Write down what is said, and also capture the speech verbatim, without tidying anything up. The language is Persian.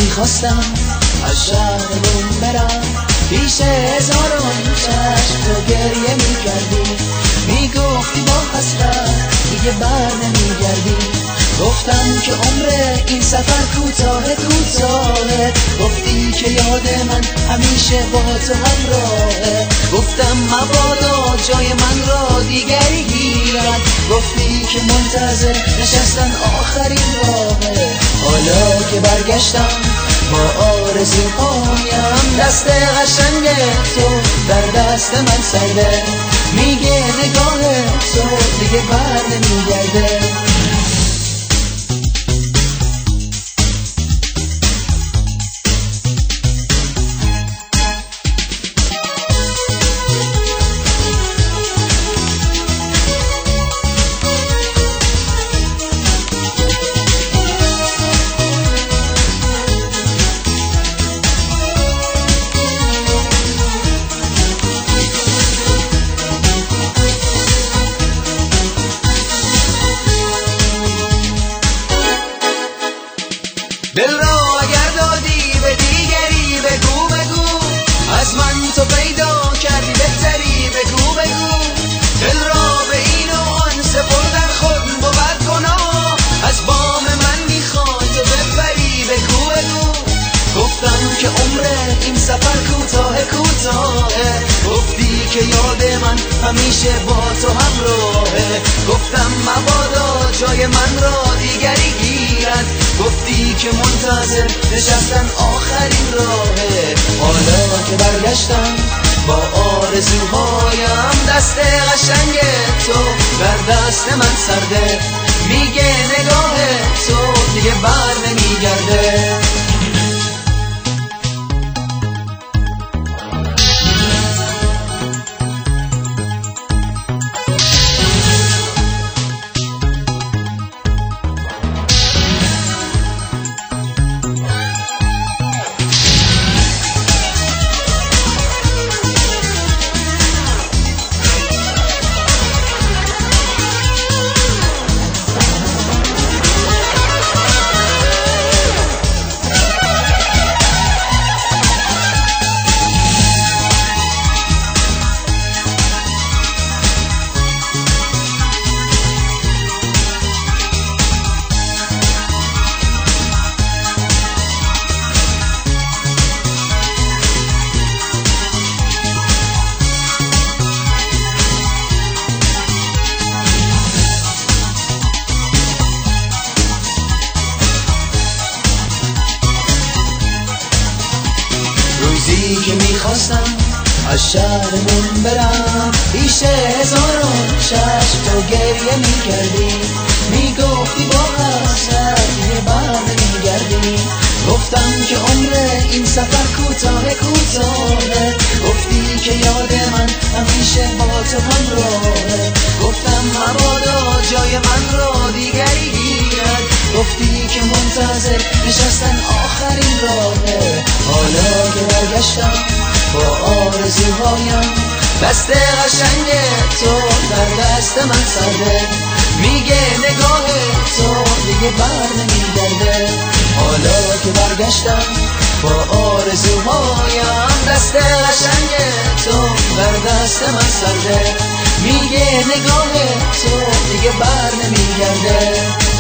میخواستم از شهرمون برم پیش هزاران چشم تو گریه میکردی، میگفتی با حسرت دیگه بر نمیگردی. گفتم که عمر این سفر کوتاه کوتاهه، گفتی که یاد من همیشه با تو همراهه. گفتم مبادا جای من را دیگری گیرد، گفتی که منتظر نشستن آخرین راهه. حالا که برگشتم با آرزوهایم، دست قشنگ تو در دست من سرده، میگه نگاه تو دیگه بر نمیگرده. دل را اگر دادی به دیگری بگو بگو، از من تو پیدا کردی بهتری بگو بگو. دل را به این و آن سپردن خود بود گناه، از بام من میخوای تو ببری بگو بگو. گفتم که عمر این سفر کوتاه کوتاهه، گفتی که یاد من همیشه با تو همراهه. گفتم مبادا جای من را دیگری گیرد، گفتی که منتظر نشستن آخرین راهه. حالا که برگشتم با آرزوهایم، دست قشنگ تو در دست من سرده، میگه نگاه تو دیگه بر نمیگرده. روزی که میخواستم از شهرمون برم پیش هزاران چشم تو گریه میکردی، میگفتی با حسرت دیگه بر نمیگردی. گفتم که عمر این سفر کوتاه کوتاهه، گفتی که یاد من همیشه با تو همراهه. گفتم مبادا جای من را دیگری گیرد، گفتی که منتظر نشستن آخرین راهه. حالا که برگشتم با آرزوهایم، دست قشنگ تو در دست من سرده، میگه نگاه تو دیگه بر نمیگرده. حالا که برگشتم با آرزوهایم، دست قشنگ تو در دست من سرده، میگه نگاه تو دیگه بر نمیگرده.